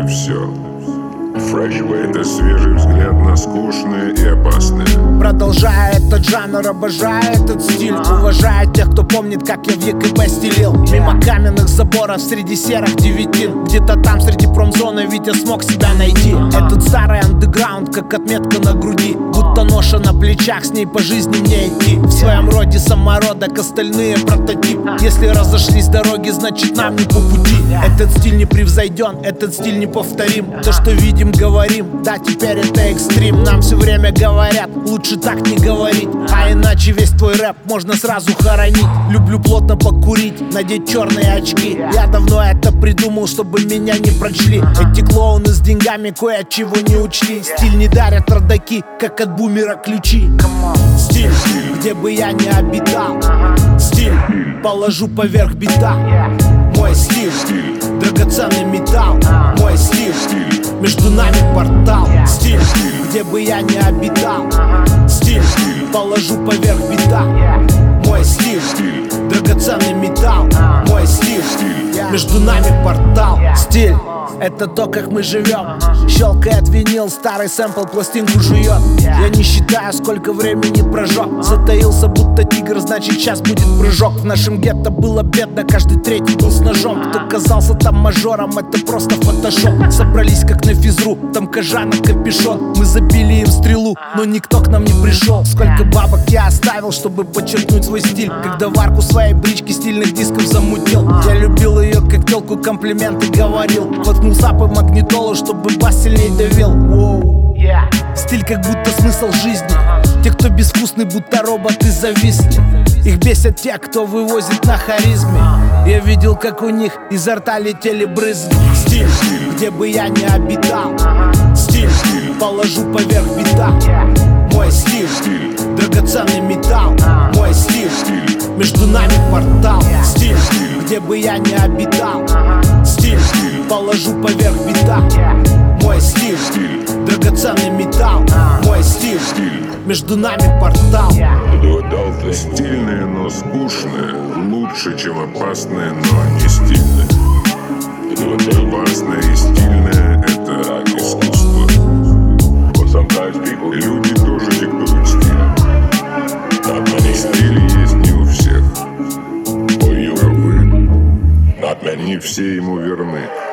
все. Это свежий взгляд на скучные и опасные. Продолжая этот жанр, обожаю этот стиль. Уважаю тех, кто помнит, как я в ЕКБ стелил. Мимо каменных заборов среди серых девятин. Где-то там среди промзоны Витя смог себя найти. Этот старый андеграунд, как отметка на груди. Будто ноша на плечах, с ней по жизни мне идти. В своем роде самородок, остальные прототип. Если разошлись дороги, значит нам не по пути. Этот стиль не превзойден, этот стиль неповторим. То, что видим, говорим, да, теперь это экстрим. Нам все время говорят, лучше так не говорить. А иначе весь твой рэп можно сразу хоронить. Люблю плотно покурить, надеть черные очки. Я давно это придумал, чтобы меня не прочли. Эти клоуны с деньгами кое от чего не учли. Стиль не дарят родаки, как от бумера ключи. Стиль, где бы я ни обитал. Стиль, положу поверх бита. Мой стиль, драгоценный металл. Мой стиль, между нами портал. Стиль, где бы я ни обитал. Стиль, положу поверх бита. Мой стиль, драгоценный металл. Мой стиль, между нами портал. Стиль — это то, как мы живем. Щелкает винил, старый сэмпл пластинку жует. Я не считаю, сколько времени прожег. Затаился, будто тигр, значит сейчас будет прыжок. В нашем гетто было бедно, каждый третий был с ножом. Кто казался там мажором, это просто фотошоп. Собрались как на физру, там кожан и капюшон. Мы забили им стрелу, но никто к нам не пришел. Сколько бабок я оставил, чтобы подчеркнуть свой стиль. Когда в арку своей брички стильных дисков замутил. Я любил ее, как телку комплименты говорил. Воткнулся по магнитолу, чтобы бас сильней давил. Стиль как будто смысл жизни. Те, кто безвкусный, будто роботы зависли. Их бесят те, кто вывозит на харизме. Я видел, как у них изо рта летели брызги. Стиль, где бы я ни обитал. Стиль, положу поверх бита. Мой стиль, драгоценный металл. Мой стиль, между нами портал. Стиль, где бы я ни обитал. Стиль, положу поверх бита. Мой стиль, драгоценный металл. Мой стиль, между нами портал. Стильные, но скучные. Лучше, чем опасные, но не стильные. Опасное и стильное — это искусство. Люди тоже диктуют стиль. Стиль есть не у всех. Увы, не все ему верны.